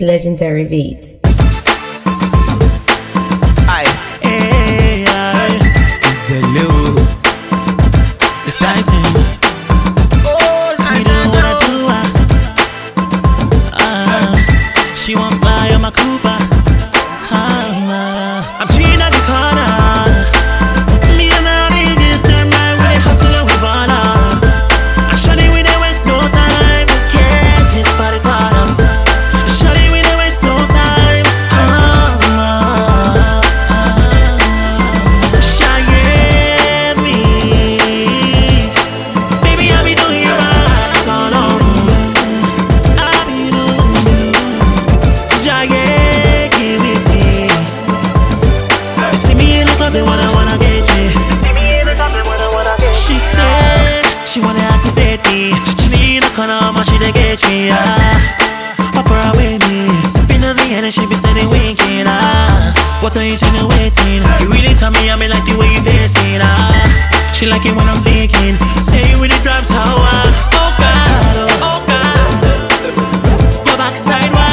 Legendary Beats. Aye, hey, aye. Zelu. It's Tyson. Oh, I don't wanna do. She want fly on my Cooper. I'm cheating at the corner. Me and my niggas stand right with it, hustling with baller. I shawty we don't waste no time to get this party started. Shawty we don't waste no time. Shy me, baby I be doing you right all on. I be doing you. Shy give with me. You see me in the club, they wanna get me. She said she wanna activate me. She need a corner, but she dey get me. Offer her with me. Sipping on the end and she be steady winking. What are you trying to waiting? You really tell me I mean like the way you dancing. She like it when I'm speaking. Say with the drops how oh God, oh God. Your backside.